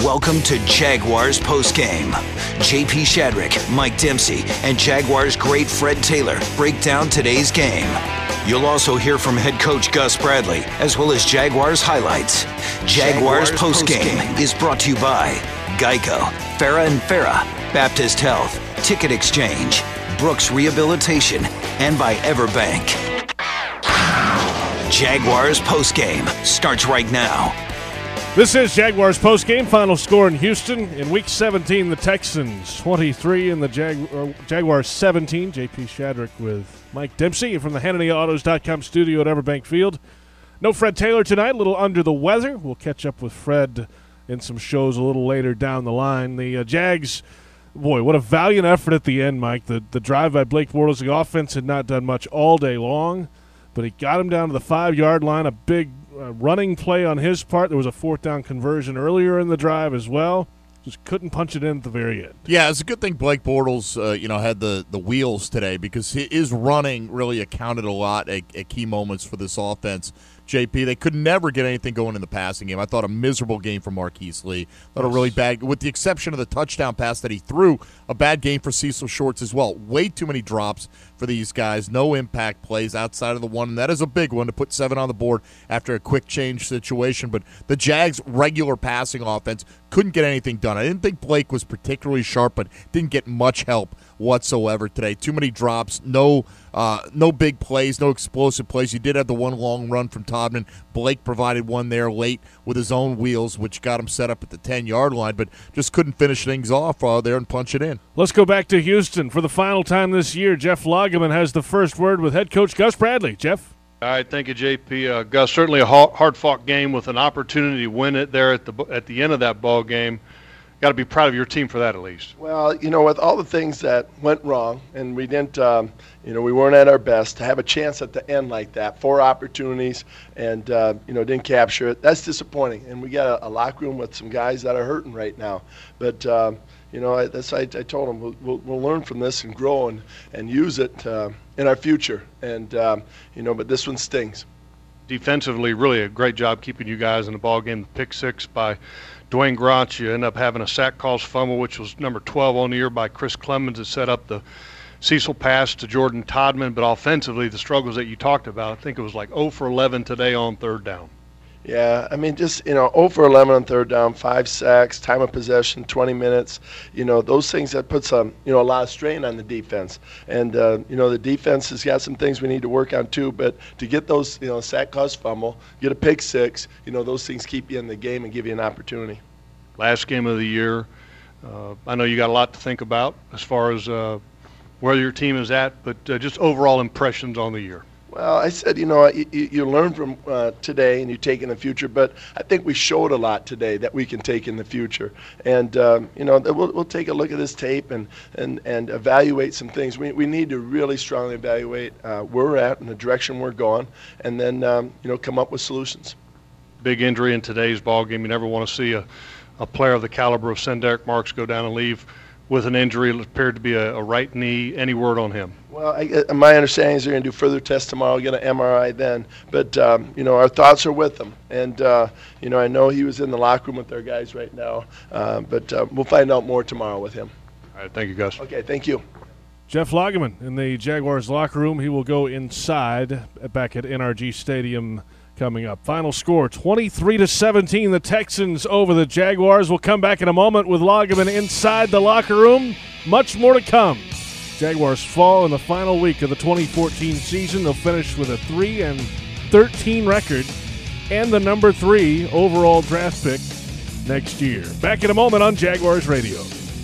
Welcome to Jaguars Postgame. JP Shadrick, Mike Dempsey, and Jaguars great Fred Taylor break down today's game. You'll also hear from head coach Gus Bradley, as well as Jaguars highlights. Jaguars Postgame is brought to you by Geico, Farah and Farah, Baptist Health, Ticket Exchange, Brooks Rehabilitation, and by Everbank. Jaguars Postgame starts right now. This is Jaguars Postgame. Final score in Houston. In Week 17, the Texans 23 and the Jaguars 17. JP Shadrick with Mike Dempsey from the HannityAutos.com studio at Everbank Field. No Fred Taylor tonight, a little under the weather. We'll catch up with Fred in some shows a little later down the line. The Jags, boy, what a valiant effort at the end, Mike. The drive by Blake Bortles, the offense had not done much all day long, but he got him down to the 5-yard line, a big running play on his part. There was a 4th down conversion earlier in the drive as well. Just couldn't punch it in at the very end. Yeah, it's a good thing Blake Bortles, had the wheels today, because his running really accounted a lot at key moments for this offense. JP, they could never get anything going in the passing game. I thought a miserable game for Marquise Lee. A really bad, with the exception of the touchdown pass that he threw, a bad game for Cecil Shorts as well. Way too many drops for these guys. No impact plays outside of the one, and that is a big one to put 7 on the board after a quick change situation. But the Jags' regular passing offense couldn't get anything done. I didn't think Blake was particularly sharp, but didn't get much help whatsoever today. Too many drops, no big plays, no explosive plays. You did have the one long run from Todman. Blake provided one there late with his own wheels, which got him set up at the 10-yard line, but just couldn't finish things off there and punch it in. Let's go back to Houston. For the final time this year, Jeff Lageman has the first word with head coach Gus Bradley. Jeff? All right, thank you, JP. Gus, certainly a hard-fought game with an opportunity to win it there at the end of that ball game. Got to be proud of your team for that, at least. Well, with all the things that went wrong, and we didn't, we weren't at our best, to have a chance at the end like that, 4 opportunities, and didn't capture it. That's disappointing. And we got a locker room with some guys that are hurting right now. But I told them we'll learn from this and grow and use it in our future. And but this one stings. Defensively, really a great job keeping you guys in the ball game. Pick 6 by Dwayne Grant. You end up having a sack calls fumble, which was number 12 on the year by Chris Clemens, that set up the Cecil pass to Jordan Todman. But offensively, the struggles that you talked about, I think it was like 0 for 11 today on 3rd down. Yeah, 0 for 11 on 3rd down, 5 sacks, time of possession, 20 minutes. Those things that puts a lot of strain on the defense. And the defense has got some things we need to work on too. But to get those, sack cause fumble, get a pick 6, those things keep you in the game and give you an opportunity. Last game of the year, I know you got a lot to think about as far as where your team is at, but just overall impressions on the year. Well, I said, you learn from today and you take in the future, but I think we showed a lot today that we can take in the future. And, we'll take a look at this tape and evaluate some things. We need to really strongly evaluate where we're at and the direction we're going, and then, come up with solutions. Big injury in today's ball game. You never want to see a player of the caliber of Senderick Marks go down and leave with an injury. It appeared to be a right knee. Any word on him? Well, my understanding is they're going to do further tests tomorrow, get an MRI then. But, our thoughts are with him. And, I know he was in the locker room with their guys right now. But we'll find out more tomorrow with him. All right, thank you, Gus. Okay, thank you. Jeff Lageman in the Jaguars locker room. He will go inside back at NRG Stadium coming up. Final score, 23-17, the Texans over the Jaguars. We'll come back in a moment with Lageman inside the locker room. Much more to come. Jaguars fall in the final week of the 2014 season. They'll finish with a 3-13 record and the number 3 overall draft pick next year. Back in a moment on Jaguars Radio.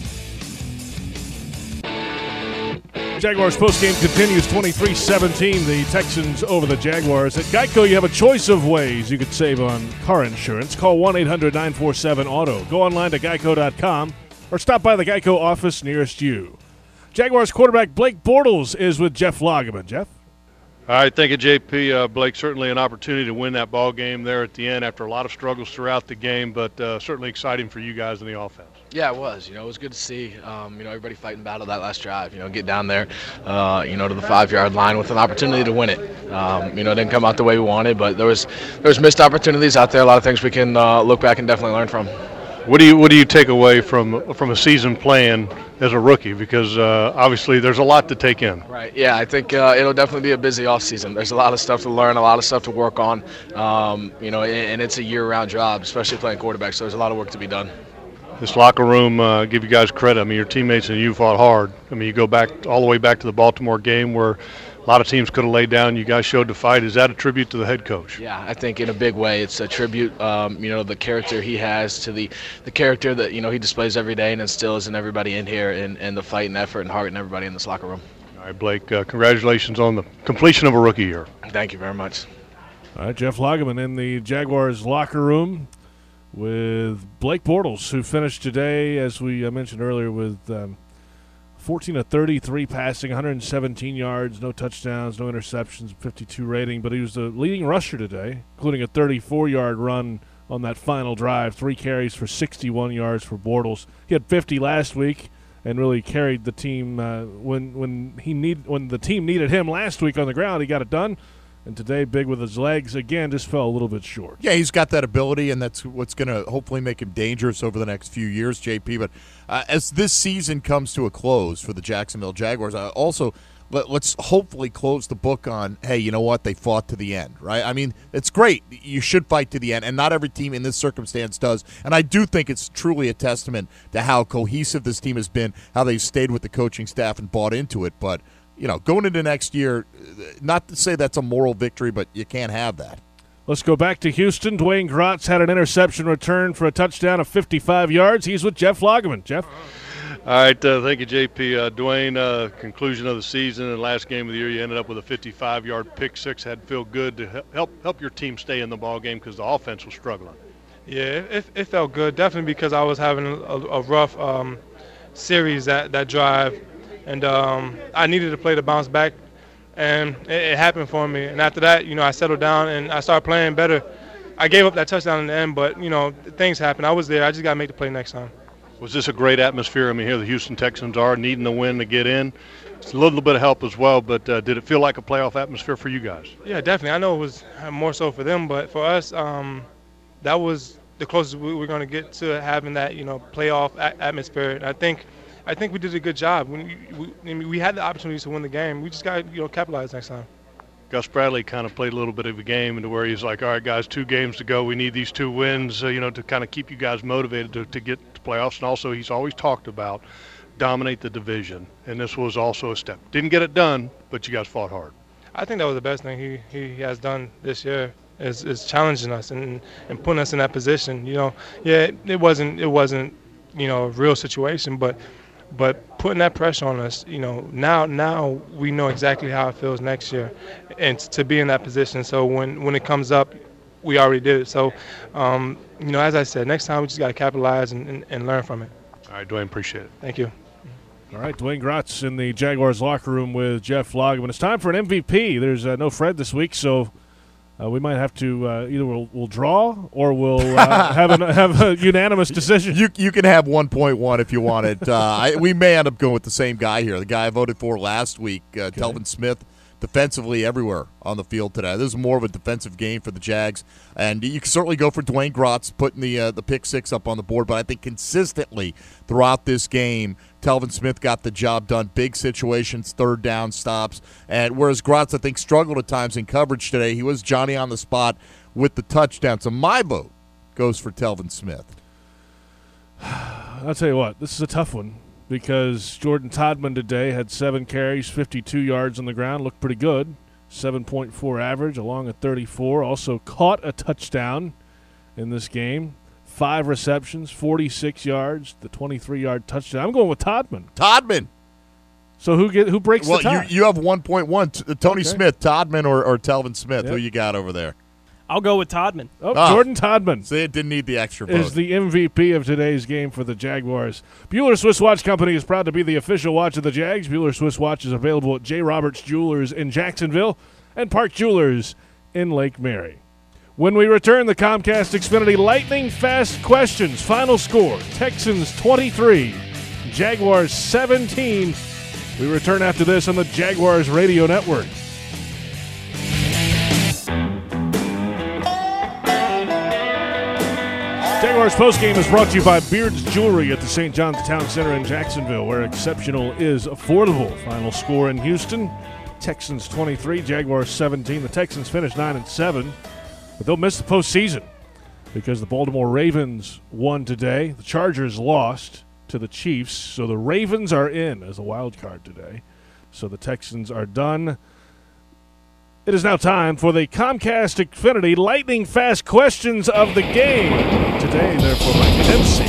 Jaguars postgame continues 23-17. The Texans over the Jaguars. At Geico, you have a choice of ways you could save on car insurance. Call 1-800-947-AUTO. Go online to geico.com or stop by the Geico office nearest you. Jaguars quarterback Blake Bortles is with Jeff Lageman. Jeff? All right, thank you, JP. Blake, certainly an opportunity to win that ball game there at the end after a lot of struggles throughout the game, but certainly exciting for you guys in the offense. Yeah, it was. It was good to see, everybody fighting battle that last drive, get down there, to the 5-yard line with an opportunity to win it. Didn't come out the way we wanted, but there was missed opportunities out there, a lot of things we can look back and definitely learn from. What do you take away from a season plan as a rookie? Because obviously there's a lot to take in. Right. Yeah, I think it'll definitely be a busy off season. There's a lot of stuff to learn, a lot of stuff to work on. And it's a year-round job, especially playing quarterback. So there's a lot of work to be done. This locker room, give you guys credit. I mean, your teammates and you fought hard. I mean, you go back all the way back to the Baltimore game where a lot of teams could have laid down. You guys showed the fight. Is that a tribute to the head coach? Yeah, I think in a big way it's a tribute, the character he has to the character that, he displays every day and instills in everybody in here and the fight and effort and heart in everybody in this locker room. All right, Blake, congratulations on the completion of a rookie year. Thank you very much. All right, Jeff Lageman in the Jaguars locker room with Blake Bortles, who finished today, as we mentioned earlier, with 14 of 33 passing, 117 yards, no touchdowns, no interceptions, 52 rating. But he was the leading rusher today, including a 34-yard run on that final drive, 3 carries for 61 yards for Bortles. He had 50 last week and really carried the team when the team needed him last week on the ground. He got it done. And today, big with his legs, again, just fell a little bit short. Yeah, he's got that ability, and that's what's going to hopefully make him dangerous over the next few years, JP. But as this season comes to a close for the Jacksonville Jaguars, let's hopefully close the book on, hey, you know what, they fought to the end, right? I mean, it's great. You should fight to the end, and not every team in this circumstance does. And I do think it's truly a testament to how cohesive this team has been, how they've stayed with the coaching staff and bought into it. But going into next year, not to say that's a moral victory, but you can't have that. Let's go back to Houston. Dwayne Gratz had an interception return for a touchdown of 55 yards. He's with Jeff Lageman. Jeff? All right, thank you, JP. Dwayne, conclusion of the season and last game of the year, you ended up with a 55-yard pick six. Had to feel good to help your team stay in the ball game because the offense was struggling. Yeah, it felt good, definitely because I was having a rough series that drive. And I needed to play to bounce back, and it happened for me. And after that, I settled down and I started playing better. I gave up that touchdown in the end, but, things happen. I was there. I just got to make the play next time. Was this a great atmosphere? I mean, here the Houston Texans are needing the win to get in. It's a little bit of help as well, but did it feel like a playoff atmosphere for you guys? Yeah, definitely. I know it was more so for them, but for us, that was the closest we were going to get to having that, playoff atmosphere. And I think we did a good job. We had the opportunities to win the game. We just got to capitalize next time. Gus Bradley kind of played a little bit of a game into where he's like, all right, guys, 2 games to go. We need these 2 wins, to kind of keep you guys motivated to get to playoffs. And also he's always talked about dominate the division, and this was also a step. Didn't get it done, but you guys fought hard. I think that was the best thing he has done this year is challenging us and putting us in that position. It wasn't a real situation, but putting that pressure on us, now we know exactly how it feels next year, and to be in that position. So when it comes up, we already did it. So, as I said, next time we just got to capitalize and learn from it. All right, Dwayne, appreciate it. Thank you. All right, Dwayne Gratz in the Jaguars locker room with Jeff Lageman. It's time for an MVP. There's no Fred this week, so we might have to either we'll draw or we'll have a unanimous decision. You can have 1.1 if you want it. We may end up going with the same guy here. The guy I voted for last week, okay. Telvin Smith, defensively everywhere on the field today. This is more of a defensive game for the Jags. And you can certainly go for Dwayne Gratz putting the pick six up on the board. But I think consistently throughout this game, Telvin Smith got the job done. Big situations, third down stops. And whereas Gratz, I think, struggled at times in coverage today, he was Johnny on the spot with the touchdown. So my vote goes for Telvin Smith. I'll tell you what, this is a tough one because Jordan Todman today had 7 carries, 52 yards on the ground. Looked pretty good. 7.4 average along at 34. Also caught a touchdown in this game. 5 receptions, 46 yards, the 23-yard touchdown. I'm going with Todman. Todman. So who breaks the tie? You have 1.1. Tony Smith, Todman, or Telvin Smith. Yep. Who you got over there? I'll go with Todman. Jordan Todman. See, it didn't need the extra vote. Is the MVP of today's game for the Jaguars. Bueller Swiss Watch Company is proud to be the official watch of the Jags. Bueller Swiss Watch is available at J. Roberts Jewelers in Jacksonville and Park Jewelers in Lake Mary. When we return, the Comcast Xfinity Lightning Fast questions. Final score, Texans 23, Jaguars 17. We return after this on the Jaguars Radio Network. Jaguars postgame is brought to you by Beard's Jewelry at the St. John's Town Center in Jacksonville, where exceptional is affordable. Final score in Houston, Texans 23, Jaguars 17. The Texans finished 9-7, but they'll miss the postseason because the Baltimore Ravens won today. The Chargers lost to the Chiefs, so the Ravens are in as a wild card today. So the Texans are done. It is now time for the Comcast Xfinity lightning fast questions of the game. Today, they're for Mike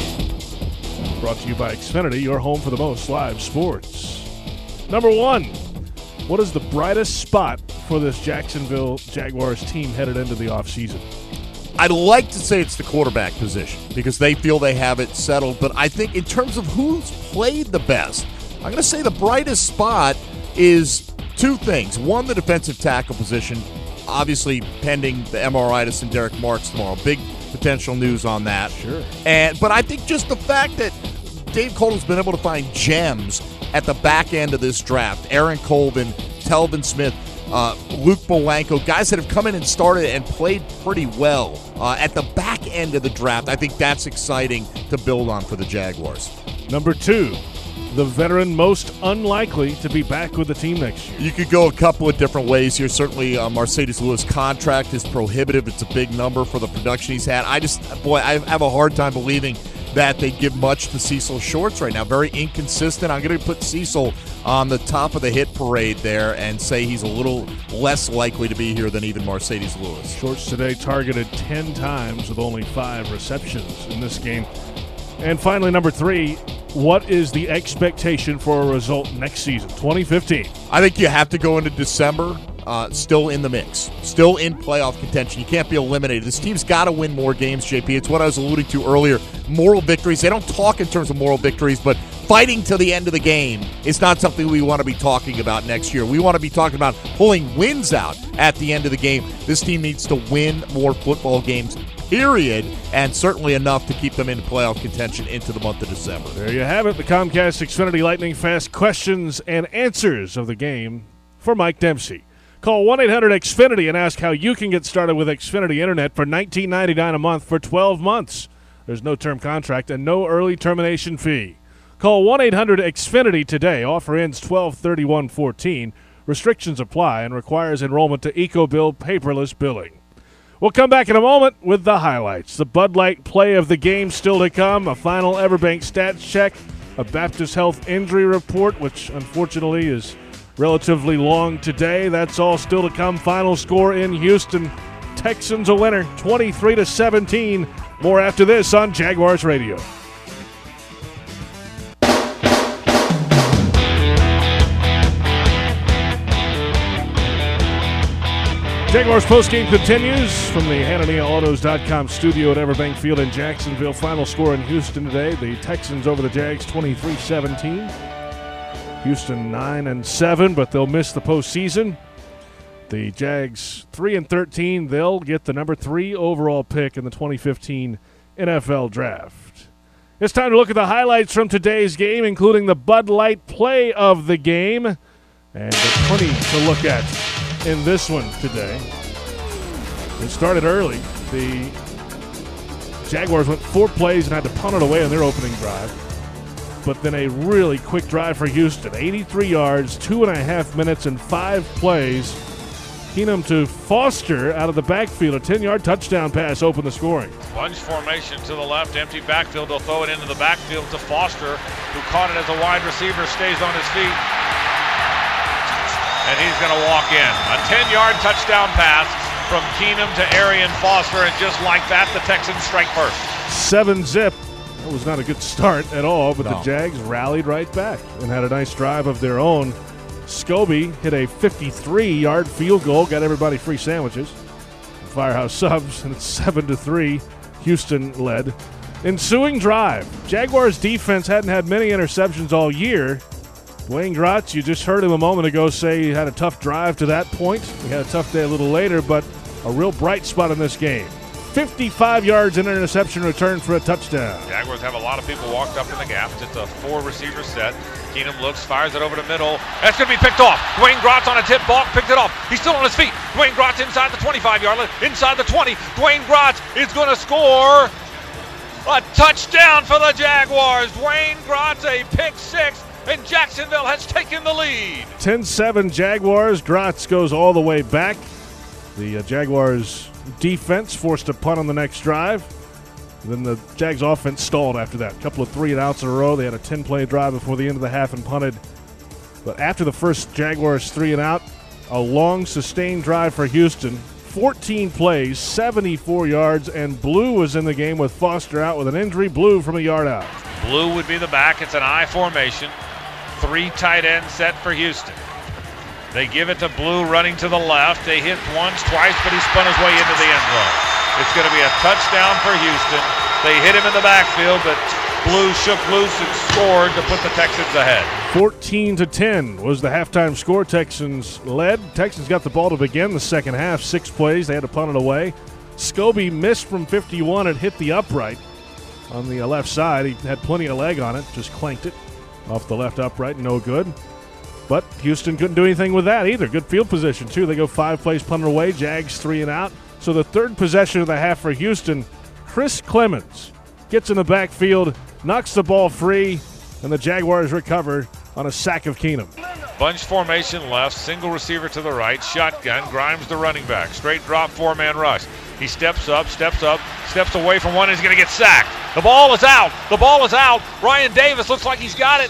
Dempsey. Brought to you by Xfinity, your home for the most live sports. Number 1, what is the brightest spot for this Jacksonville Jaguars team headed into the offseason? I'd like to say it's the quarterback position because they feel they have it settled. But I think in terms of who's played the best, I'm going to say the brightest spot is two things. One, the defensive tackle position, obviously pending the MRI to Derek Marks tomorrow. Big potential news on that. Sure. But I think just the fact that Dave Caldwell's been able to find gems at the back end of this draft. Aaron Colvin, Telvin Smith, Luke Bowanko, guys that have come in and started and played pretty well at the back end of the draft. I think that's exciting to build on for the Jaguars. Number 2, the veteran most unlikely to be back with the team next year. You could go a couple of different ways here. Certainly, Marcedes Lewis' contract is prohibitive. It's a big number for the production he's had. I have a hard time believing that they give much to Cecil Shorts right now. Very inconsistent. I'm going to put Cecil on the top of the hit parade there and say he's a little less likely to be here than even Marcedes Lewis. Shorts today targeted 10 times with only 5 receptions in this game. And finally, number 3, what is the expectation for a result next season, 2015? I think you have to go into December still in the mix, still in playoff contention. You can't be eliminated. This team's got to win more games, JP. It's what I was alluding to earlier. Moral victories. They don't talk in terms of moral victories, but fighting to the end of the game is not something we want to be talking about next year. We want to be talking about pulling wins out at the end of the game. This team needs to win more football games, period, and certainly enough to keep them in playoff contention into the month of December. There you have it, the Comcast Xfinity Lightning Fast questions and answers of the game for Mike Dempsey. Call 1-800-XFINITY and ask how you can get started with Xfinity Internet for $19.99 a month for 12 months. There's no term contract and no early termination fee. Call 1-800-XFINITY today. Offer ends 12/31/14. Restrictions apply and requires enrollment to EcoBill paperless billing. We'll come back in a moment with the highlights. The Bud Light play of the game still to come, a final Everbank stats check, a Baptist Health injury report, which unfortunately is relatively long today. That's all still to come. Final score in Houston. Texans a winner, 23-17. More after this on Jaguars Radio. Jaguars postgame continues from the HannahNealAutos.com studio at Everbank Field in Jacksonville. Final score in Houston today. The Texans over the Jags 23-17. Houston 9-7, but they'll miss the postseason. The Jags 3-13. They'll get the number 3 overall pick in the 2015 NFL Draft. It's time to look at the highlights from today's game, including the Bud Light play of the game. And there's plenty to look at in this one today. It started early. The Jaguars went 4 plays and had to punt it away on their opening drive. But then a really quick drive for Houston. 83 yards, 2.5 minutes, and 5 plays. Keenum to Foster out of the backfield. A 10-yard touchdown pass opened the scoring. Bunch formation to the left, empty backfield. They'll throw it into the backfield to Foster, who caught it as a wide receiver, stays on his feet. And he's going to walk in. A 10-yard touchdown pass from Keenum to Arian Foster, and just like that, the Texans strike first. 7-zip. That was not a good start at all, but the Jags rallied right back and had a nice drive of their own. Scobie hit a 53-yard field goal, got everybody free sandwiches. Firehouse Subs, and it's 7-3. Houston led. Ensuing drive. Jaguars defense hadn't had many interceptions all year. Dwayne Gratz, you just heard him a moment ago say he had a tough drive to that point. He had a tough day a little later, but a real bright spot in this game. 55 yards and an interception return for a touchdown. Jaguars have a lot of people walked up in the gap. It's a 4-receiver set. Keenum looks, fires it over the middle. That's going to be picked off. Dwayne Gratz on a tip ball, picked it off. He's still on his feet. Dwayne Gratz inside the 25-yard line, inside the 20. Dwayne Gratz is going to score A touchdown for the Jaguars. Dwayne Grotz, a pick six, and Jacksonville has taken the lead. 10-7 Jaguars. Grotz goes all the way back. The Jaguars defense forced a punt on the next drive. Then the Jags offense stalled after that. A couple of 3-and-outs in a row. They had a 10-play drive before the end of the half and punted. But after the first Jaguars 3-and-out, a long sustained drive for Houston. 14 plays, 74 yards, and Blue was in the game with Foster out with an injury. Blue from a yard out. Blue would be the back. It's an I formation. 3 tight end set for Houston. They give it to Blue running to the left. They hit once, twice, but he spun his way into the end zone. It's going to be a touchdown for Houston. They hit him in the backfield, but Blue shook loose and scored to put the Texans ahead. 14-10 was the halftime score. Texans led. Texans got the ball to begin the second half. 6 plays. They had to punt it away. Scobie missed from 51 and hit the upright on the left side. He had plenty of leg on it. Just clanked it off the left upright. No good. But Houston couldn't do anything with that either. Good field position, too. They go 5 plays, punt it away. Jags 3-and-out. So the third possession of the half for Houston, Chris Clemens gets in the backfield, knocks the ball free, and the Jaguars recover on a sack of Keenum. Bunch formation left, single receiver to the right, shotgun, Grimes the running back, straight drop, 4-man rush. He steps away from one, and he's going to get sacked. The ball is out. Ryan Davis looks like he's got it.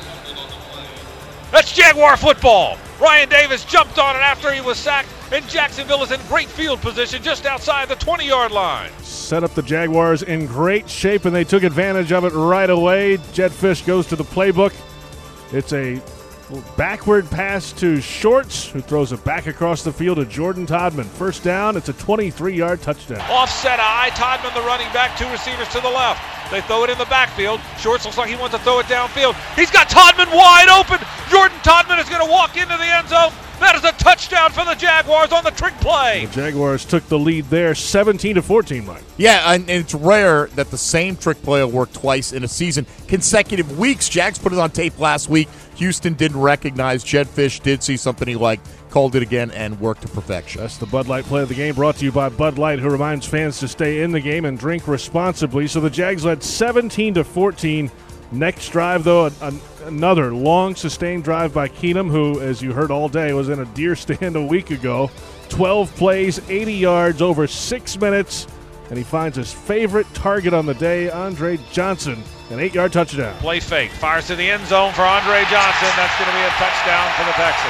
That's Jaguar football. Ryan Davis jumped on it after he was sacked, and Jacksonville is in great field position just outside the 20-yard line. Set up the Jaguars in great shape, and they took advantage of it right away. Jedd Fisch goes to the playbook. It's a backward pass to Shorts, who throws it back across the field to Jordan Todman. First down, it's a 23-yard touchdown. Offset eye, Todman the running back, 2 receivers to the left. They throw it in the backfield. Shorts looks like he wants to throw it downfield. He's got Todman wide open. Jordan Todman is going to walk into the end zone. That is a touchdown for the Jaguars on the trick play. The Jaguars took the lead there, 17-14, Mike. Yeah, and it's rare that the same trick play will work twice in a season. Consecutive weeks. Jags put it on tape last week. Houston didn't recognize. Jedd Fisch did see something he liked, called it again, and worked to perfection. That's the Bud Light play of the game, brought to you by Bud Light, who reminds fans to stay in the game and drink responsibly. So the Jags led 17-14. Next drive, though, another long, sustained drive by Keenum, who, as you heard all day, was in a deer stand a week ago. 12 plays, 80 yards, over 6 minutes, and he finds his favorite target on the day, Andre Johnson, an 8-yard touchdown. Play fake, fires to the end zone for Andre Johnson. That's going to be a touchdown for the Texans.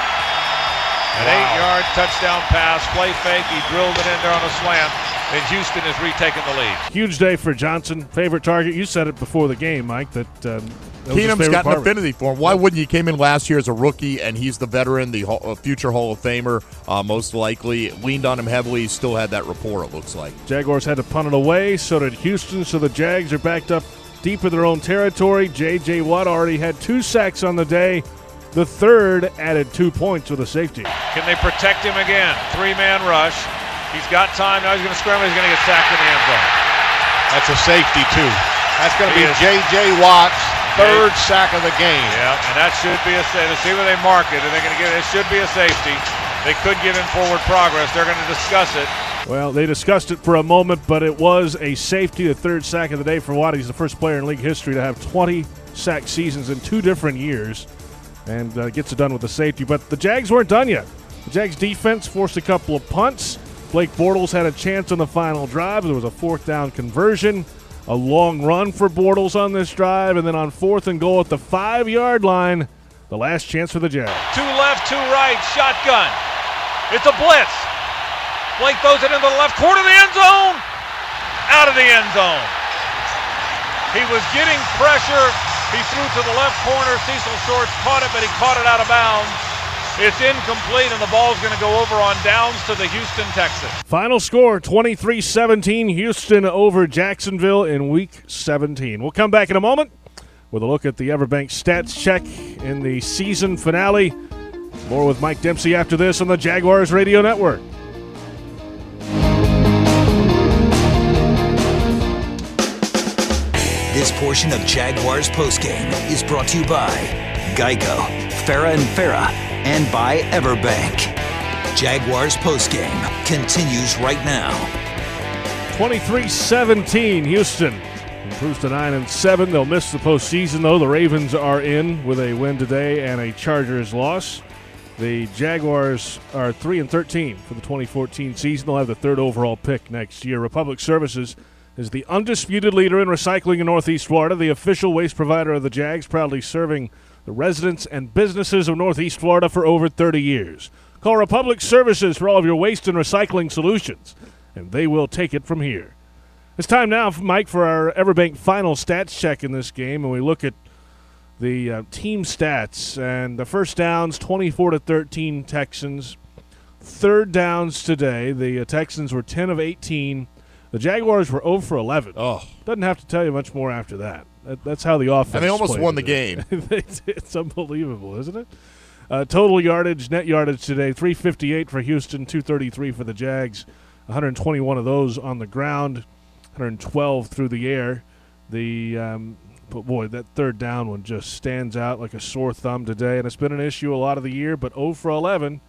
An 8-yard touchdown pass, play fake. He drilled it in there on a slant, and Houston is retaking the lead. Huge day for Johnson. Favorite target. You said it before the game, Mike, that Keenum's got an affinity for him. Why wouldn't you? He came in last year as a rookie, and he's the veteran, the future Hall of Famer, most likely. Leaned on him heavily. He still had that rapport, it looks like. Jaguars had to punt it away. So did Houston. So the Jags are backed up deep in their own territory. J.J. Watt already had 2 sacks on the day. The third added 2 points with a safety. Can they protect him again? 3-man rush. He's got time. Now he's going to scramble. He's going to get sacked in the end zone. That's a safety, too. That's going to be J.J. Watt's third sack of the game. Yeah, and that should be a safety. Let's see where they mark it. Are they going to get it? It should be a safety. They could give him forward progress. They're going to discuss it. Well, they discussed it for a moment, but it was a safety, the third sack of the day for Watt. He's the first player in league history to have 20 sack seasons in 2 different years, and gets it done with the safety. But the Jags weren't done yet. The Jags defense forced a couple of punts. Blake Bortles had a chance on the final drive. There was a 4th down conversion, a long run for Bortles on this drive, and then on 4th and goal at the 5-yard line, the last chance for the Jags. 2 left, 2 right, shotgun. It's a blitz. Blake throws it into the left corner of the end zone. Out of the end zone. He was getting pressure. He threw to the left corner. Cecil Shorts caught it, but he caught it out of bounds. It's incomplete, and the ball's going to go over on downs to the Houston Texans. Final score, 23-17, Houston over Jacksonville in Week 17. We'll come back in a moment with a look at the Everbank Stats Check in the season finale. More with Mike Dempsey after this on the Jaguars Radio Network. This portion of Jaguars postgame is brought to you by Geico, Farah and Farah, and by Everbank. Jaguars postgame continues right now. 23-17, Houston Improves to 9-7. They'll miss the postseason, though. The Ravens are in with a win today and a Chargers loss. The Jaguars are 3-13 for the 2014 season. They'll have the 3rd overall pick next year. Republic Services is the undisputed leader in recycling in Northeast Florida, the official waste provider of the Jags, proudly serving the residents and businesses of Northeast Florida for over 30 years. Call Republic Services for all of your waste and recycling solutions, and they will take it from here. It's time now, Mike, for our Everbank final stats check in this game, and we look at the team stats. And the first downs, 24-13 Texans. 3rd downs today, the Texans were 10 of 18. The Jaguars were 0 for 11. Oh, doesn't have to tell you much more after that. That's how the offense. And they almost played won the today. game. It's unbelievable, isn't it? Total yardage, net yardage today: 358 for Houston, 233 for the Jags. 121 of those on the ground. 112 through the air. But boy, that 3rd down one just stands out like a sore thumb today, and it's been an issue a lot of the year. But 0 for 11,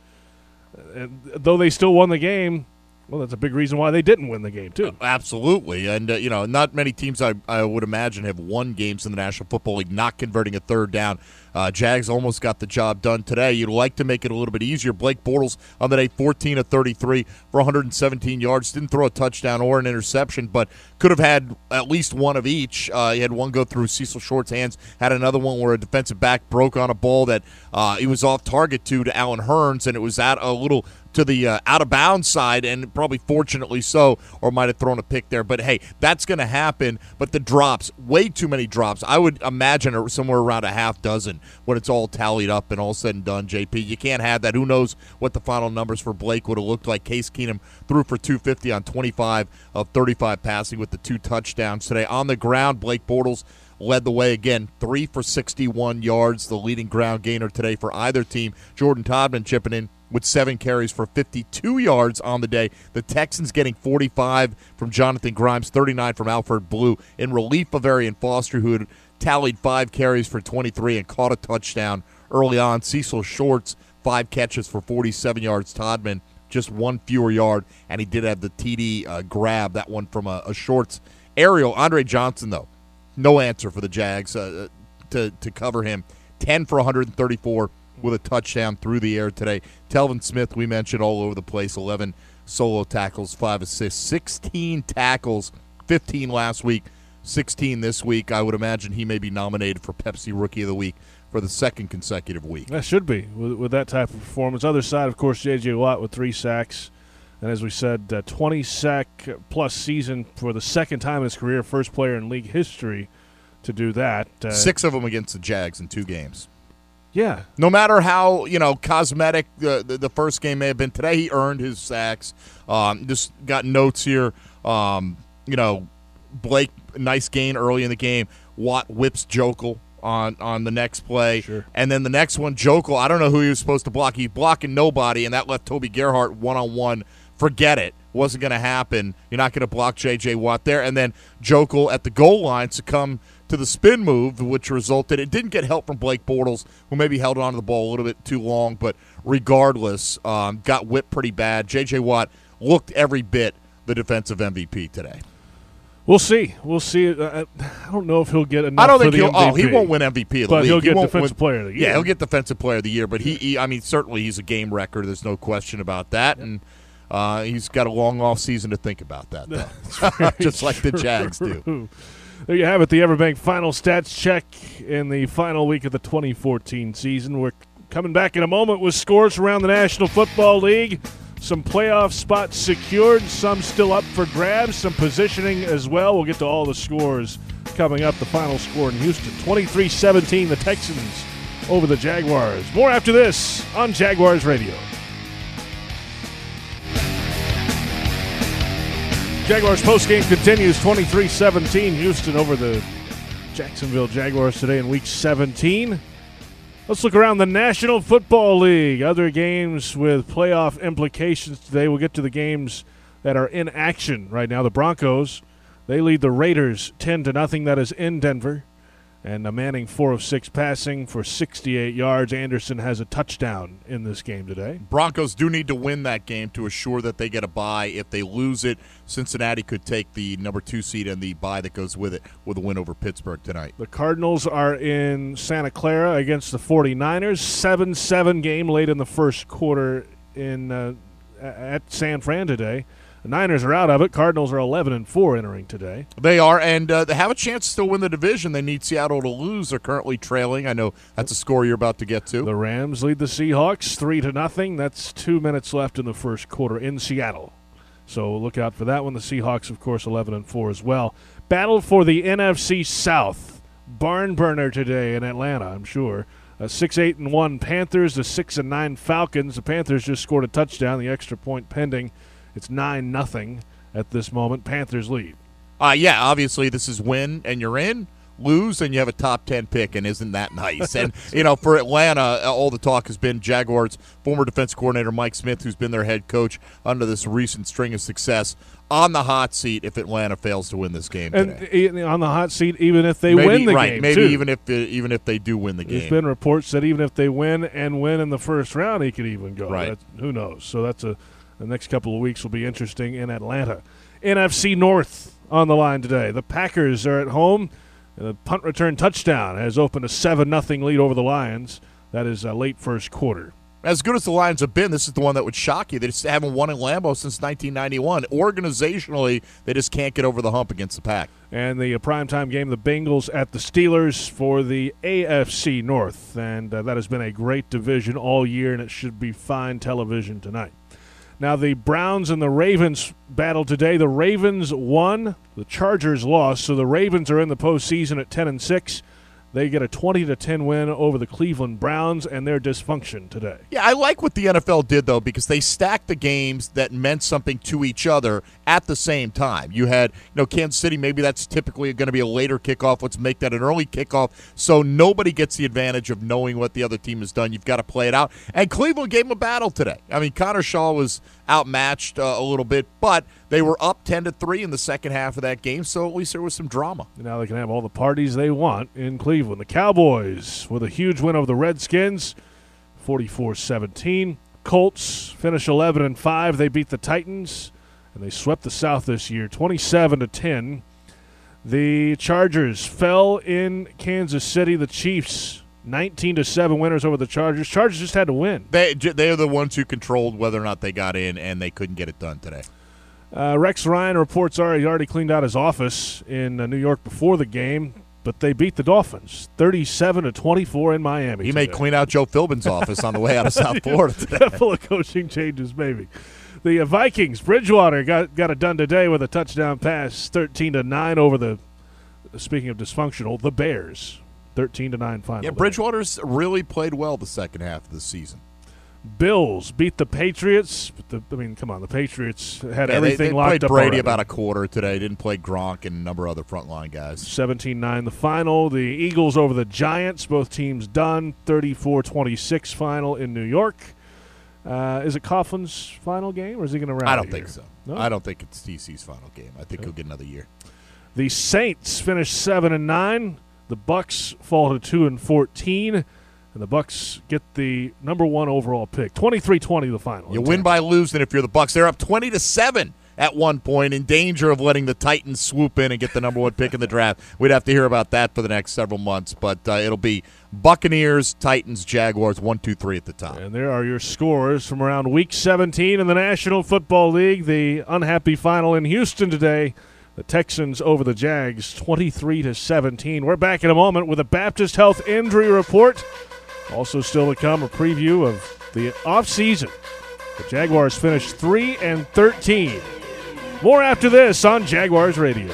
and though they still won the game, well, that's a big reason why they didn't win the game too. Absolutely, and not many teams I would imagine have won games in the National Football League not converting a 3rd down. Jags almost got the job done today. You'd like to make it a little bit easier. Blake Bortles on the day, 14 of 33 for 117 yards. Didn't throw a touchdown or an interception, but could have had at least one of each. He had one go through Cecil Short's hands, had another one where a defensive back broke on a ball that he was off target to Allen Hurns, and it was at a little to the out-of-bounds side, and probably fortunately so, or might have thrown a pick there. But, hey, that's going to happen. But the drops, way too many drops. I would imagine somewhere around a half dozen when it's all tallied up and all said and done, JP. You can't have that. Who knows what the final numbers for Blake would have looked like. Case Keenum threw for 250 on 25 of 35 passing with the 2 touchdowns today. On the ground, Blake Bortles led the way again, 3 for 61 yards, the leading ground gainer today for either team. Jordan Todman chipping in with 7 carries for 52 yards on the day. The Texans getting 45 from Jonathan Grimes, 39 from Alfred Blue, in relief of Arian Foster, who had tallied 5 carries for 23 and caught a touchdown early on. Cecil Shorts, 5 catches for 47 yards. Todman, just 1 fewer yard, and he did have the TD grab, that one from a Shorts aerial. Andre Johnson, though, no answer for the Jags to cover him. 10 for 134 with a touchdown through the air today. Telvin Smith, we mentioned, all over the place. 11 solo tackles, 5 assists, 16 tackles, 15 last week, 16 this week. I would imagine he may be nominated for Pepsi Rookie of the Week for the 2nd consecutive week. That should be with that type of performance. Other side, of course, J.J. Watt with 3 sacks. And as we said, 20-sack-plus season for the 2nd time in his career, first player in league history to do that. 6 of them against the Jags in 2 games. Yeah. No matter how, cosmetic the first game may have been, today he earned his sacks. Just got notes here. Blake, nice gain early in the game. Watt whips Jokel on the next play. Sure. And then the next one, Jokel, I don't know who he was supposed to block. He's blocking nobody, and that left Toby Gerhart one-on-one. Forget it. Wasn't going to happen. You're not going to block J.J. Watt there. And then Jokel at the goal line succumbed to the spin move, which resulted. It didn't get help from Blake Bortles, who maybe held on to the ball a little bit too long, but regardless, got whipped pretty bad. J.J. Watt looked every bit the defensive MVP today. We'll see. I don't know if he'll get enough. I don't think for the MVP, he won't win MVP of the league. But he'll get won't Defensive Player of the Year. Yeah, he'll get Defensive Player of the Year. But certainly he's a game record. There's no question about that. And he's got a long off season to think about that, though. Just like the Jags do. There you have it, the Everbank final stats check in the final week of the 2014 season. We're coming back in a moment with scores around the National Football League. Some playoff spots secured, some still up for grabs, some positioning as well. We'll get to all the scores coming up. The final score in Houston, 23-17, the Texans over the Jaguars. More after this on Jaguars Radio. Jaguars postgame continues, 23-17. Houston over the Jacksonville Jaguars today in Week 17. Let's look around the National Football League. Other games with playoff implications today. We'll get to the games that are in action right now. The Broncos, they lead the Raiders 10-0. That is in Denver. And Manning 4 of 6 passing for 68 yards. Anderson has a touchdown in this game today. Broncos do need to win that game to assure that they get a bye. If they lose it, Cincinnati could take the number 2 seed and the bye that goes with it with a win over Pittsburgh tonight. The Cardinals are in Santa Clara against the 49ers. 7-7 game late in the first quarter at San Fran today. The Niners are out of it. Cardinals are 11-4 entering today. They are, and they have a chance to still win the division. They need Seattle to lose. They're currently trailing. I know that's a score you're about to get to. The Rams lead the Seahawks 3-0. That's 2 minutes left in the first quarter in Seattle. So look out for that one. The Seahawks, of course, 11-4 as well. Battle for the NFC South. Barn burner today in Atlanta, I'm sure. 6-8-1 Panthers to 6-9 Falcons. The Panthers just scored a touchdown. The extra point pending. It's 9-0 at this moment. Panthers lead. Yeah, obviously this is win and you're in. Lose and you have a top 10 pick, and isn't that nice? And, for Atlanta, all the talk has been Jaguars' former defense coordinator Mike Smith, who's been their head coach under this recent string of success, on the hot seat if Atlanta fails to win this game today. And on the hot seat even if they win the game, maybe too. even if they do win the game. There's been reports that even if they win in the first round, he could even go. Right. Who knows? So that's the next couple of weeks will be interesting in Atlanta. NFC North on the line today. The Packers are at home. The punt return touchdown has opened a 7-0 lead over the Lions. That is late first quarter. As good as the Lions have been, this is the one that would shock you. They just haven't won in Lambeau since 1991. Organizationally, they just can't get over the hump against the Pack. And the primetime game, the Bengals at the Steelers for the AFC North. And that has been a great division all year, and it should be fine television tonight. Now, the Browns and the Ravens battle today. The Ravens won. The Chargers lost. So the Ravens are in the postseason at 10-6. They get a 20-10 win over the Cleveland Browns and their dysfunction today. Yeah, I like what the NFL did, though, because they stacked the games that meant something to each other at the same time. You had, Kansas City, maybe that's typically going to be a later kickoff. Let's make that an early kickoff so nobody gets the advantage of knowing what the other team has done. You've got to play it out. And Cleveland gave them a battle today. I mean, Connor Shaw was outmatched a little bit, but they were up 10-3 in the second half of that game, so at least there was some drama. Now they can have all the parties they want in Cleveland. The Cowboys with a huge win over the Redskins, 44-17. Colts finish 11-5. They beat the Titans, and they swept the South this year, 27-10. The Chargers fell in Kansas City. The Chiefs 19-7 winners over the Chargers. Chargers just had to win. They are the ones who controlled whether or not they got in, and they couldn't get it done today. Rex Ryan reports he already cleaned out his office in New York before the game, but they beat the Dolphins 37-24 in Miami. He may clean out Joe Philbin's office on the way out of South Florida today. Full of coaching changes, maybe. The Vikings, Bridgewater got it done today with a touchdown pass, 13-9 over the, speaking of dysfunctional, the Bears. 13-9 final. Yeah, Bridgewater's really played well the second half of the season. Bills beat the Patriots. But the Patriots had everything locked up. They played Brady already. about a quarter today. Didn't play Gronk and a number of other frontline guys. 17-9 the final. The Eagles over the Giants. Both teams done. 34-26 final in New York. Is it Coughlin's final game, or is he going to round? I don't think so. No? I don't think it's TC's final game. I think he'll get another year. The Saints finished 7-9. The Bucks fall to 2-14, and the Bucks get the number 1 overall pick. 23-20 the final. You win by losing if you're the Bucks. They're up 20-7 at one point, in danger of letting the Titans swoop in and get the number 1 pick in the draft. We'd have to hear about that for the next several months, but it'll be Buccaneers, Titans, Jaguars, 1, 2, 3 at the top. And there are your scores from around Week 17 in the National Football League. The unhappy final in Houston today. The Texans over the Jags, 23-17. We're back in a moment with a Baptist Health injury report. Also still to come, a preview of the offseason. The Jaguars finished 3-13. More after this on Jaguars Radio.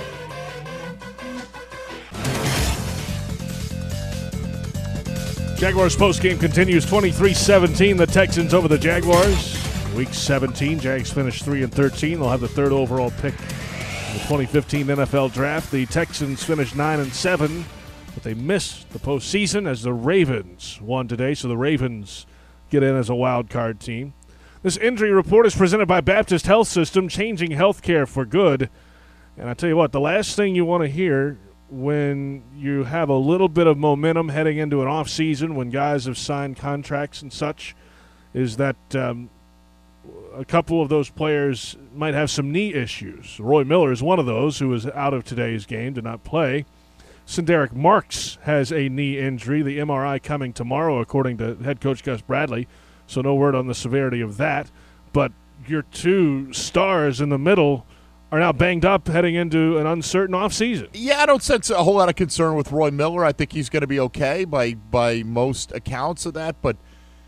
Jaguars postgame continues 23-17. The Texans over the Jaguars. Week 17, Jags finished 3-13. They'll have the 3rd overall pick. The 2015 NFL Draft. The Texans finished 9-7, but they missed the postseason as the Ravens won today, so the Ravens get in as a wild card team. This injury report is presented by Baptist Health System, changing healthcare for good. And I tell you what, the last thing you want to hear when you have a little bit of momentum heading into an off season when guys have signed contracts and such is that a couple of those players might have some knee issues. Roy Miller is one of those who is out of today's game, did not play. Sindaric Marks has a knee injury, the MRI coming tomorrow, according to head coach Gus Bradley, so no word on the severity of that. But your two stars in the middle are now banged up heading into an uncertain offseason. Yeah, I don't sense a whole lot of concern with Roy Miller. I think he's going to be okay by most accounts of that. But,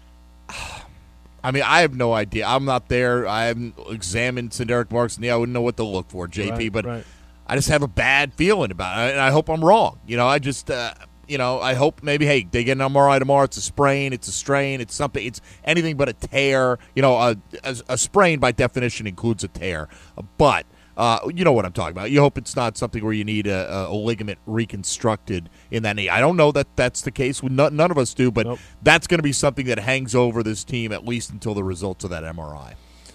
I mean, I have no idea. I'm not there. I haven't examined Sindaric Marks' knee. I wouldn't know what to look for, JP. Right. I just have a bad feeling about it, and I hope I'm wrong. I just I hope maybe, hey, they get an MRI tomorrow. It's a sprain, it's a strain, it's something. It's anything but a tear. A sprain by definition includes a tear. But you know what I'm talking about. You hope it's not something where you need a ligament reconstructed in that knee. I don't know that that's the case. None of us do, but that's going to be something that hangs over this team at least until the results of that MRI.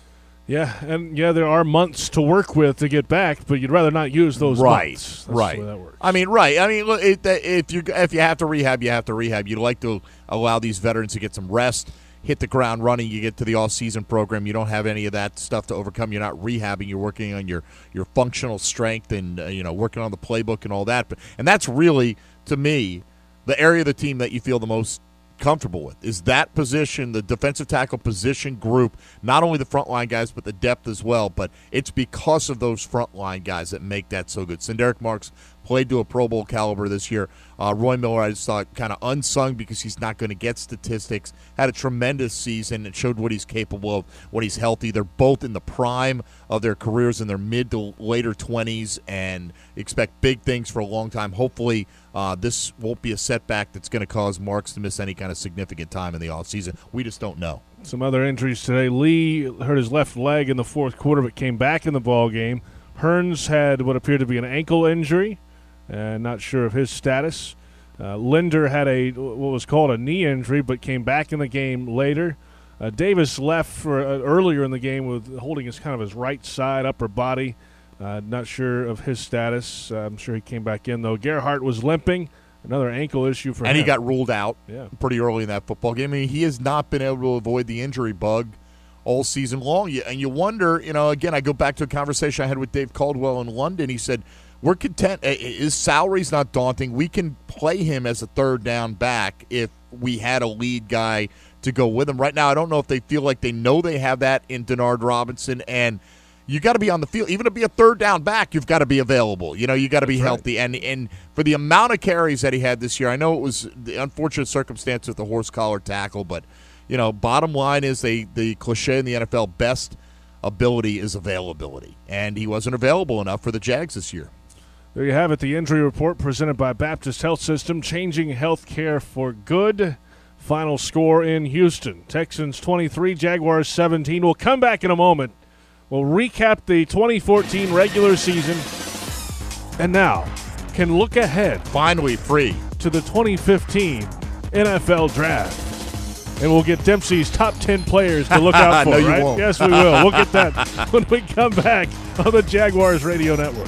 Yeah, and there are months to work with to get back, but you'd rather not use those months. That's the way that works. I mean, right. I mean, if you have to rehab, you have to rehab. You'd like to allow these veterans to get some rest, hit the ground running. You get to the off-season program, you don't have any of that stuff to overcome. You're not rehabbing. You're working on your functional strength and working on the playbook and all that. And that's really, to me, the area of the team that you feel the most comfortable with is that position, the defensive tackle position group, not only the frontline guys but the depth as well. But it's because of those frontline guys that make that so good. Sindaric Marks played to a Pro Bowl caliber this year. Roy Miller, I just thought, kind of unsung because he's not going to get statistics. Had a tremendous season and showed what he's capable of when he's healthy. They're both in the prime of their careers in their mid to later 20s and expect big things for a long time. Hopefully this won't be a setback that's going to cause Marks to miss any kind of significant time in the offseason. We just don't know. Some other injuries today. Lee hurt his left leg in the fourth quarter but came back in the ball game. Hearns had what appeared to be an ankle injury. Not sure of his status. Linder had what was called a knee injury, but came back in the game later. Davis left for earlier in the game with holding his right side upper body. Not sure of his status. I'm sure he came back in though. Gerhart was limping, another ankle issue for him. And he got ruled out pretty early in that football game. I mean, he has not been able to avoid the injury bug all season long. And you wonder, again, I go back to a conversation I had with Dave Caldwell in London. He said, we're content. His salary's not daunting. We can play him as a third down back if we had a lead guy to go with him. Right now, I don't know if they feel like they know they have that in Denard Robinson, and you got to be on the field. Even to be a third down back, you've got to be available. You got to be healthy. And for the amount of carries that he had this year, I know it was the unfortunate circumstance with the horse collar tackle, but bottom line is the cliche in the NFL, best ability is availability, and he wasn't available enough for the Jags this year. There you have it, the injury report presented by Baptist Health System, changing healthcare for good. Final score in Houston, Texans 23, Jaguars 17. We'll come back in a moment. We'll recap the 2014 regular season and now can look ahead. Finally free. To the 2015 NFL Draft. And we'll get Dempsey's top 10 players to look out for, no, right? You won't. Yes, we will. We'll get that when we come back on the Jaguars Radio Network.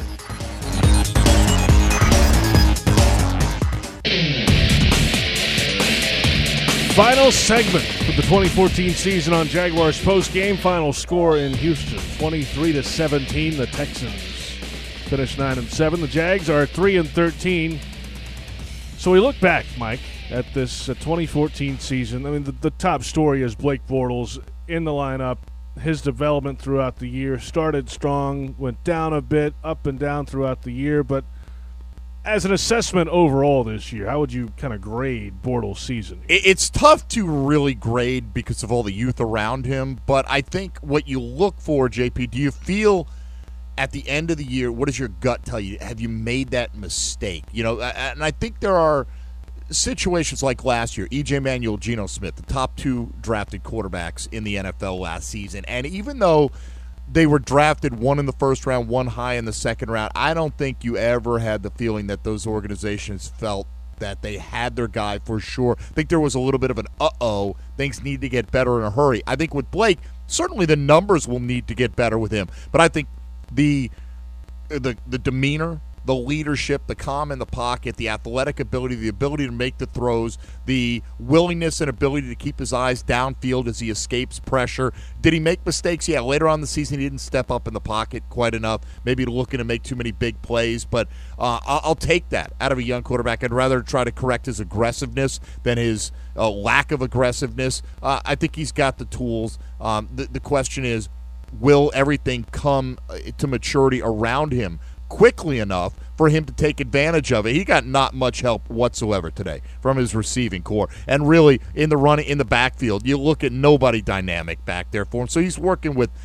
Final segment of the 2014 season on Jaguars Postgame. Final score in Houston, 23-17. The Texans finish 9-7. The Jags are 3-13. So we look back, Mike, at this 2014 season. I mean, the top story is Blake Bortles in the lineup. His development throughout the year started strong, went down a bit, up and down throughout the year, but as an assessment overall this year, how would you kind of grade Bortles' season? It's tough to really grade because of all the youth around him, but I think what you look for, JP, do you feel at the end of the year, what does your gut tell you? Have you made that mistake? And I think there are situations like last year, E.J. Manuel, Geno Smith, the top two drafted quarterbacks in the NFL last season, and even though they were drafted, one in the first round, one high in the second round, I don't think you ever had the feeling that those organizations felt that they had their guy for sure. I think there was a little bit of an things need to get better in a hurry. I think with Blake, certainly the numbers will need to get better with him, but I think the demeanor, the leadership, the calm in the pocket, the athletic ability, the ability to make the throws, the willingness and ability to keep his eyes downfield as he escapes pressure. Did he make mistakes? Yeah, later on in the season he didn't step up in the pocket quite enough, maybe looking to make too many big plays, but I'll take that out of a young quarterback. I'd rather try to correct his aggressiveness than his lack of aggressiveness. I think he's got the tools. The question is, will everything come to maturity around him quickly enough for him to take advantage of it? He got not much help whatsoever today from his receiving core. And really, in the running, in the backfield, you look at nobody dynamic back there for him. So he's working with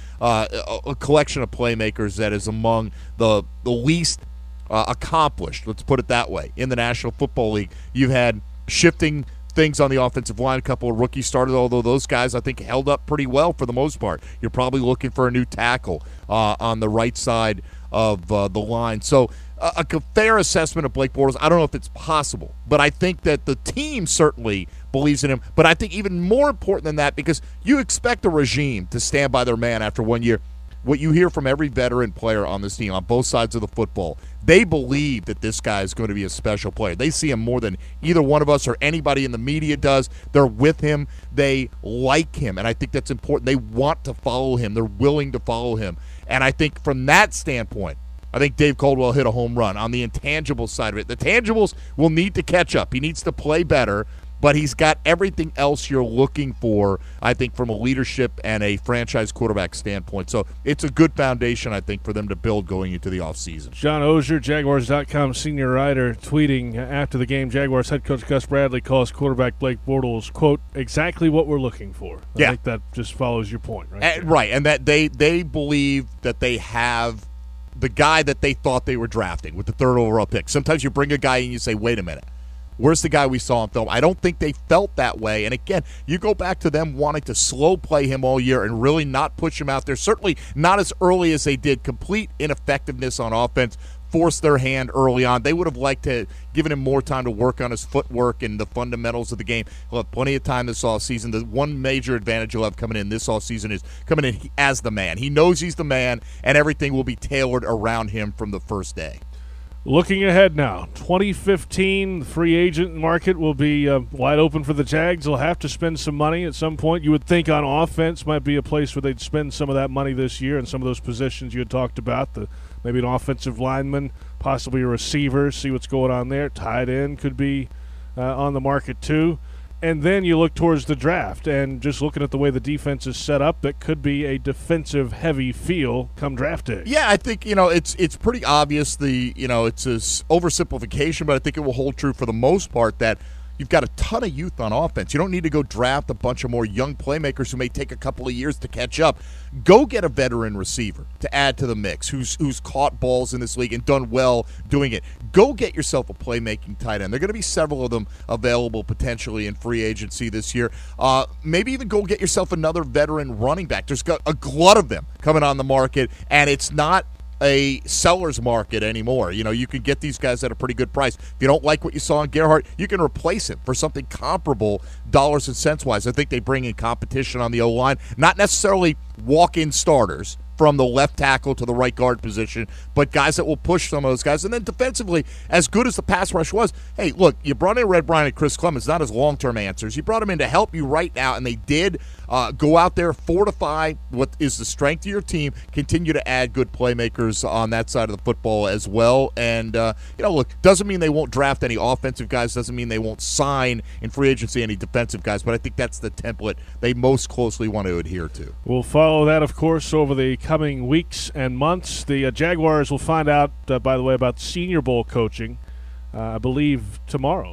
a collection of playmakers that is among the least accomplished, let's put it that way, in the National Football League. You've had shifting things on the offensive line. A couple of rookies started, although those guys, I think, held up pretty well for the most part. You're probably looking for a new tackle on the right side of the line. So a fair assessment of Blake Bortles, I don't know if it's possible, but I think that the team certainly believes in him. But I think even more important than that, because you expect a regime to stand by their man after 1 year, what you hear from every veteran player on this team on both sides of the football, they believe that this guy is going to be a special player. They see him more than either one of us or anybody in the media does. They're with him. They like him, and I think that's important. They want to follow him. They're willing to follow him. And I think from that standpoint, I think Dave Caldwell hit a home run on the intangible side of it. The tangibles will need to catch up. He needs to play better, but he's got everything else you're looking for, I think, from a leadership and a franchise quarterback standpoint. So it's a good foundation, I think, for them to build going into the offseason. John Oehser, Jaguars.com senior writer, tweeting after the game, Jaguars head coach Gus Bradley calls quarterback Blake Bortles, quote, exactly what we're looking for. I think that just follows your point, right? Right, and that they believe that they have the guy that they thought they were drafting with the third overall pick. Sometimes you bring a guy and you say, wait a minute, where's the guy we saw on film? I don't think they felt that way. And again, you go back to them wanting to slow play him all year and really not push him out there. Certainly not as early as they did. Complete ineffectiveness on offense, forced their hand early on. They would have liked to given him more time to work on his footwork and the fundamentals of the game. He'll have plenty of time this offseason. The one major advantage he'll have coming in this offseason is coming in as the man. He knows he's the man, and everything will be tailored around him from the first day. Looking ahead now, 2015, the free agent market will be wide open for the Jags. They'll have to spend some money at some point. You would think on offense might be a place where they'd spend some of that money this year in some of those positions you had talked about, maybe an offensive lineman, possibly a receiver, see what's going on there. Tight end could be on the market too. And then you look towards the draft, and just looking at the way the defense is set up, that could be a defensive-heavy feel come draft day. Yeah, I think, it's pretty obvious it's an oversimplification, but I think it will hold true for the most part that you've got a ton of youth on offense. You don't need to go draft a bunch of more young playmakers who may take a couple of years to catch up. Go get a veteran receiver to add to the mix who's caught balls in this league and done well doing it. Go get yourself a playmaking tight end. There are going to be several of them available potentially in free agency this year. Maybe even go get yourself another veteran running back. There's got a glut of them coming on the market, and it's not a seller's market anymore. You can get these guys at a pretty good price. If you don't like what you saw in Gerhart, you can replace him for something comparable dollars and cents wise. I think they bring in competition on the O-line, not necessarily walk-in starters from the left tackle to the right guard position, but guys that will push some of those guys. And then defensively, as good as the pass rush was, hey, look, you brought in Red Bryant and Chris Clemens, not as long-term answers. You brought them in to help you right now, and they did go out there, fortify what is the strength of your team, continue to add good playmakers on that side of the football as well. And, look, doesn't mean they won't draft any offensive guys, doesn't mean they won't sign in free agency any defensive guys, but I think that's the template they most closely want to adhere to. We'll follow that, of course, over the coming weeks and months. The Jaguars will find out, by the way, about Senior Bowl coaching. I believe tomorrow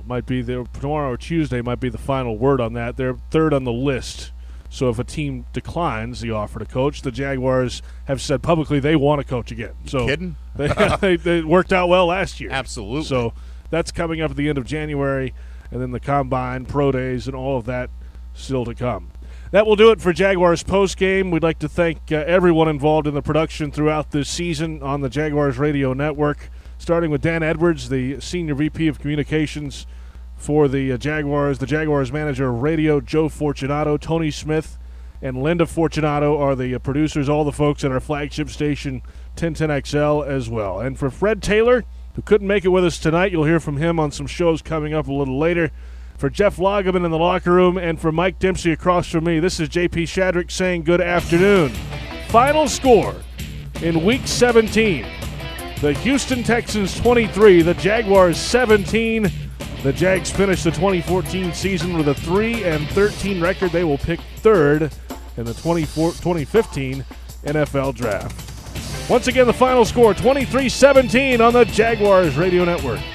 or Tuesday might be the final word on that. They're third on the list. So if a team declines the offer to coach, the Jaguars have said publicly they want to coach again. So kidding? They worked out well last year. Absolutely. So that's coming up at the end of January, and then the Combine, Pro Days, and all of that still to come. That will do it for Jaguars postgame. We'd like to thank everyone involved in the production throughout this season on the Jaguars Radio Network, starting with Dan Edwards, the Senior VP of Communications for the Jaguars manager of radio, Joe Fortunato, Tony Smith, and Linda Fortunato are the producers, all the folks at our flagship station, 1010XL as well. And for Fred Taylor, who couldn't make it with us tonight. You'll hear from him on some shows coming up a little later. For Jeff Lageman in the locker room and for Mike Dempsey across from me, this is J.P. Shadrick saying good afternoon. Final score in Week 17. The Houston Texans 23, the Jaguars 17. The Jags finished the 2014 season with a 3-13 record. They will pick third in the 2015 NFL Draft. Once again, the final score, 23-17 on the Jaguars Radio Network.